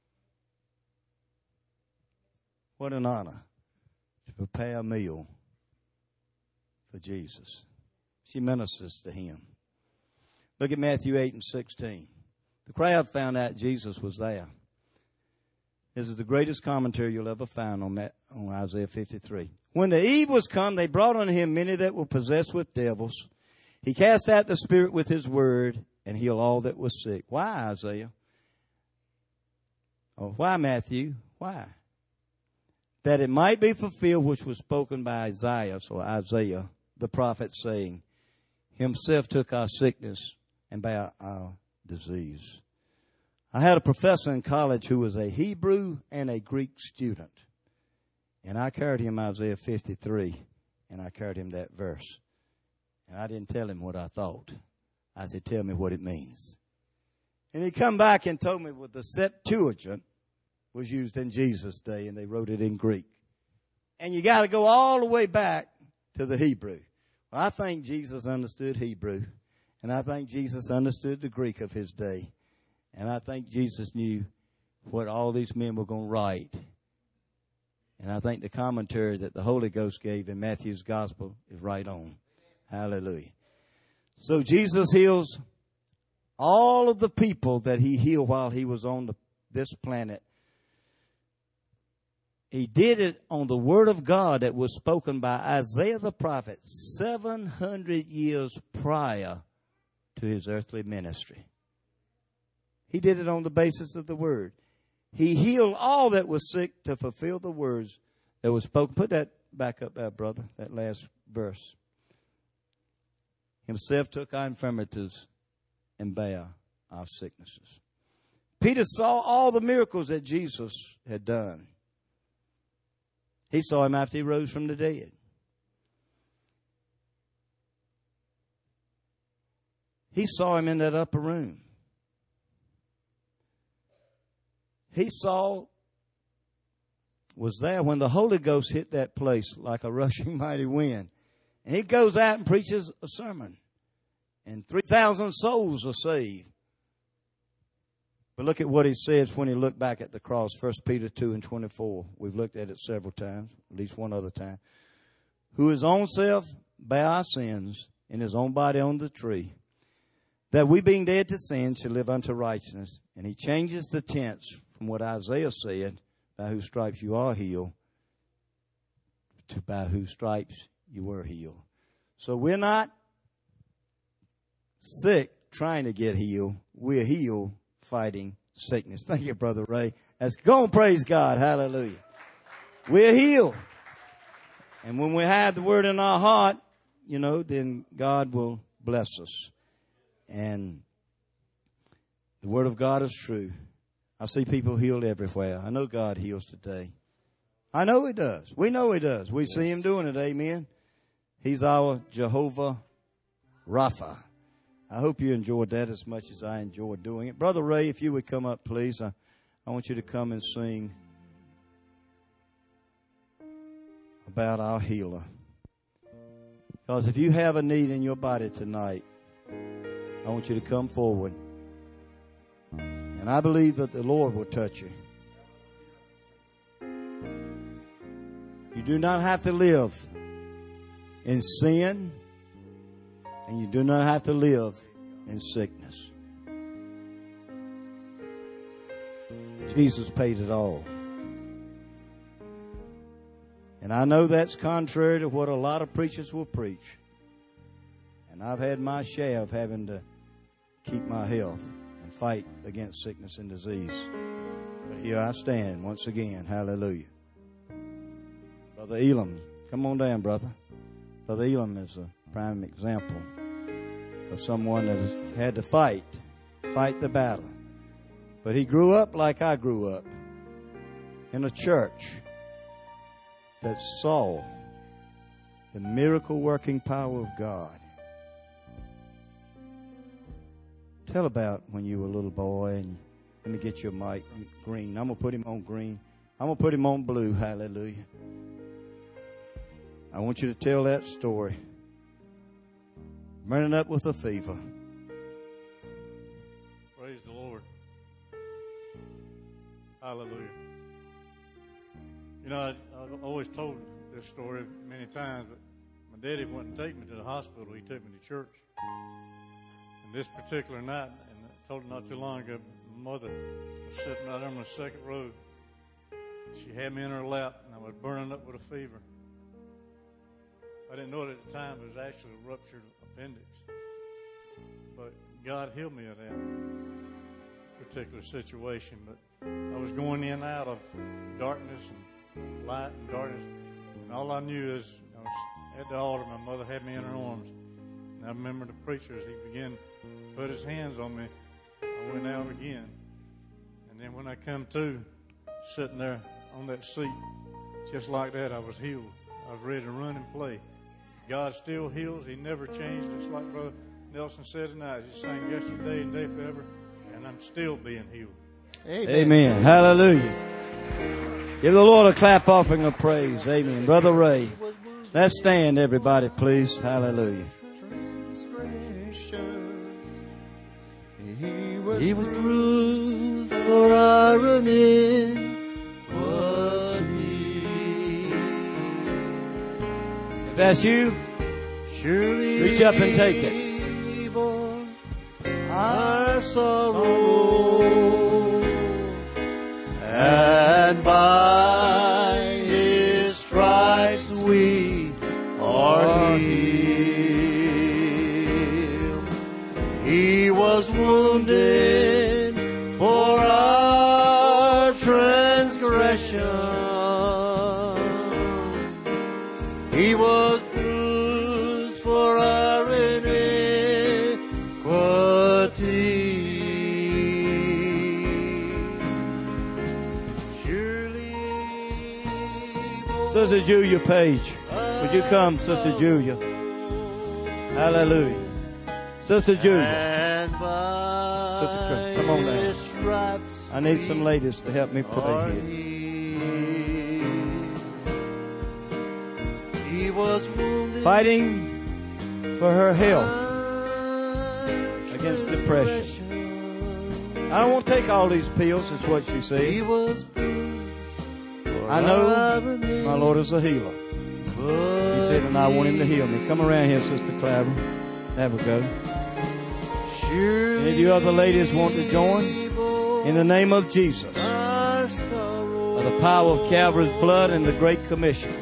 What an honor to prepare a meal for Jesus. She ministers to him. Look at Matthew eight and sixteen. The crowd found out Jesus was there. This is the greatest commentary you'll ever find on, on Isaiah fifty-three. When the eve was come, they brought unto him many that were possessed with devils. He cast out the spirit with his word and healed all that was sick. Why, Isaiah? Oh, why, Matthew? Why? That it might be fulfilled which was spoken by Isaiah, or Isaiah, the prophet, saying, himself took our sickness and bare our disease. I had a professor in college who was a Hebrew and a Greek student. And I carried him Isaiah fifty-three, and I carried him that verse. And I didn't tell him what I thought. I said, tell me what it means. And he come back and told me, well, the Septuagint was used in Jesus' day, and they wrote it in Greek. And you got to go all the way back to the Hebrew. Well, I think Jesus understood Hebrew, and I think Jesus understood the Greek of his day. And I think Jesus knew what all these men were going to write. And I think the commentary that the Holy Ghost gave in Matthew's gospel is right on. Hallelujah. So Jesus heals all of the people that he healed while he was on the, this planet. He did it on the word of God that was spoken by Isaiah the prophet seven hundred years prior to his earthly ministry. He did it on the basis of the word. He healed all that was sick to fulfill the words that were spoken. Put that back up there, brother, that last verse. Himself took our infirmities and bare our sicknesses. Peter saw all the miracles that Jesus had done. He saw him after he rose from the dead. He saw him in that upper room. He saw, was there when the Holy Ghost hit that place like a rushing mighty wind. And he goes out and preaches a sermon. And three thousand souls are saved. But look at what he says when he looked back at the cross. First Peter two and twenty-four. We've looked at it several times, at least one other time. Who his own self bare our sins in his own body on the tree, that we being dead to sin should live unto righteousness. And he changes the tense from what Isaiah said, by whose stripes you are healed, to by whose stripes you were healed. So we're not sick trying to get healed. We're healed fighting sickness. Thank you, Brother Ray. Let's go and praise God. Hallelujah. We're healed. And when we have the word in our heart, you know, then God will bless us. And the word of God is true. I see people healed everywhere. I know God heals today. I know he does. We know he does. We yes. see him doing it. Amen. He's our Jehovah Rapha. I hope you enjoyed that as much as I enjoyed doing it. Brother Ray, if you would come up, please. I, I want you to come and sing about our healer. Because if you have a need in your body tonight, I want you to come forward. And I believe that the Lord will touch you. You do not have to live in sin, and you do not have to live in sickness. Jesus paid it all. And I know that's contrary to what a lot of preachers will preach. And I've had my share of having to keep my health and fight against sickness and disease. But here I stand once again. Hallelujah. Brother Elam, come on down, brother. Brother Elam is a prime example of someone that has had to fight, fight the battle. But he grew up like I grew up, in a church that saw The miracle working power of God. Tell about when you were a little boy, and let me get your mic green. I'm going to put him on green. I'm going to put him on blue. Hallelujah. I want you to tell that story. Burning up with a fever. Praise the Lord. Hallelujah. You know, I, I've always told this story many times, but my daddy wouldn't take me to the hospital. He took me to church. And this particular night, and I told her not too long ago, my mother was sitting right on the second row. She had me in her lap, and I was burning up with a fever. I didn't know it at the time. It was actually a ruptured appendix. But God healed me of that particular situation. But I was going in and out of darkness and light and darkness. And all I knew is I was at the altar. My mother had me in her arms. And I remember the preacher, as he began to put his hands on me, I went out again. And then when I come to, sitting there on that seat, just like that, I was healed. I was ready to run and play. God still heals. He never changed. Just like Brother Nelson said tonight, he sang yesterday and day forever, and I'm still being healed. Amen. Amen. Hallelujah. Give the Lord a clap offering of praise. Amen. Brother Ray, let's stand, everybody, please. Hallelujah. He was bruised for our iniquity. If that's you, surely reach up and take it. Our sorrow, and by His stripes we are healed. He was wounded for our transgression. He was bruised for our iniquity. Surely. Sister Julia Page, would you come, Sister Julia? Hallelujah. Sister Julia. Sister, come on down. I need some ladies to help me pray here. Fighting for her health against depression. I don't want to take all these pills, is what she said. I know my Lord is a healer. He said, and I want Him to heal me. Come around here, Sister Claver. There we go. Any of you other ladies want to join? In the name of Jesus. By the power of Calvary's blood and the Great Commission.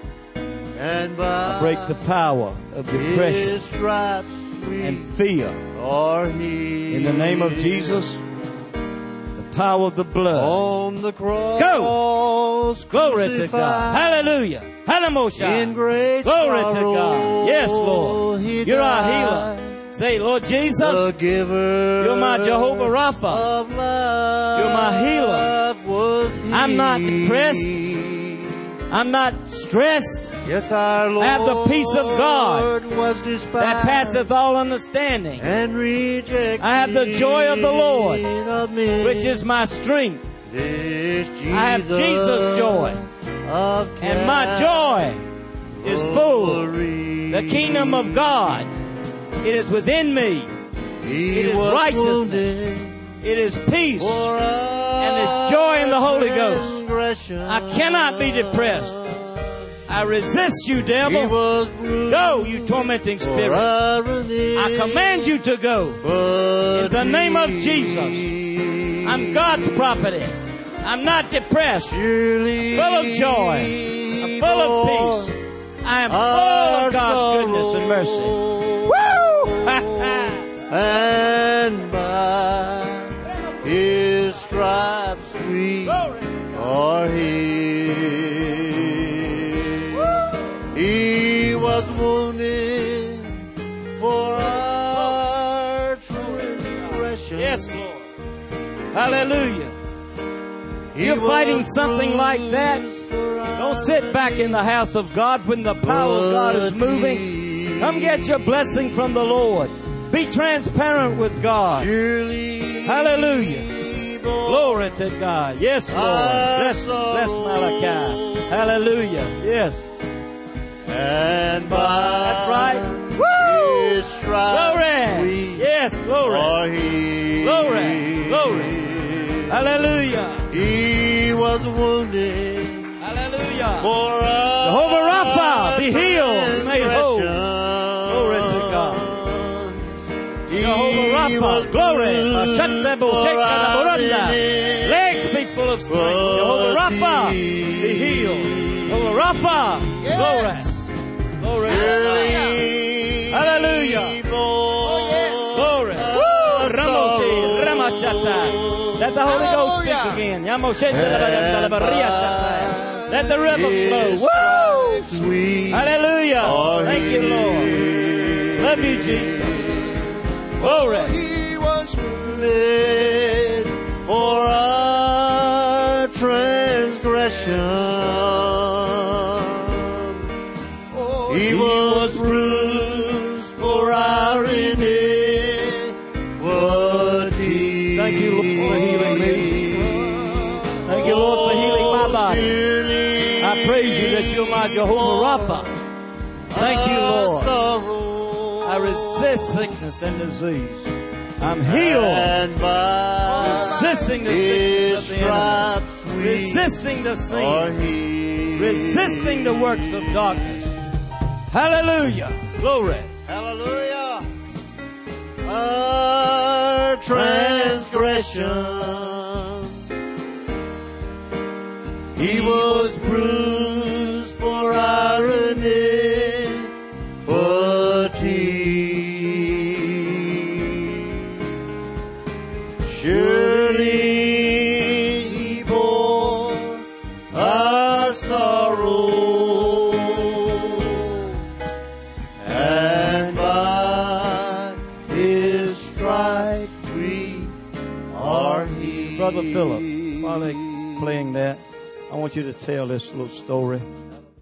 I break the power of depression and fear. In the name of Jesus, the power of the blood. On the cross, go! Glory to God. Hallelujah. Hallelujah. Glory to God. Yes, Lord. You're our healer. Say, Lord Jesus, you're my Jehovah Rapha. You're my healer. I'm not depressed. I'm not stressed. Yes, our Lord I have the peace of God was that passeth all understanding. And rejected I have the joy of the Lord, of men, which is my strength. This Jesus I have Jesus' joy, and my joy is full. The kingdom of God, it is within me. He it is righteousness. It is peace. And it's joy in the Holy Ghost. I cannot be depressed. I resist you, devil. Go, you tormenting spirit. I command you to go. In the name of Jesus. I'm God's property. I'm not depressed. Full of joy. I'm full of peace. I am full of God's goodness and mercy. Woo! And by His stripes we are healed. He was wounded for our transgression. Yes, Lord. Hallelujah. You're fighting something like that. Don't sit back in the house of God when the power of God is moving. Come get your blessing from the Lord. Be transparent with God. Hallelujah. Glory to God. Yes, Lord. Bless, bless Malachi. Hallelujah. Yes. And by That's right. Woo! His stripes Glory. we Yes, glory. are healed. Glory. Glory. Hallelujah. He was wounded Hallelujah. for us. Jehovah Rapha, be healed, be made whole. Glory to God. Jehovah Rapha, glory. Legs be full of strength. Jehovah Rapha, be healed. Jehovah Rapha, glory. Glory to God. Hallelujah. Glory. Woo! Ramoshi, Ramashata. Let the Holy Ghost speak again. Let the river flow. Woo! Hallelujah. Thank you, Lord. Love you, Jesus. Glory. He was wounded for our transgression. He was bruised for our iniquity. Thank you, Lord, for healing me. Thank you, Lord, for healing my body. I praise you that you're my Jehovah Rapha. Thank you, Lord. I resist sickness and disease. I'm healed. Resisting the sickness of the enemy. Resisting the sin. Resisting the works of darkness. Hallelujah. Glory. Hallelujah. Our transgression. He was bruised for our iniquity. Surely he bore our sorrow, and by his stripes we are healed. Brother Philip, while they're playing that, I want you to tell this little story.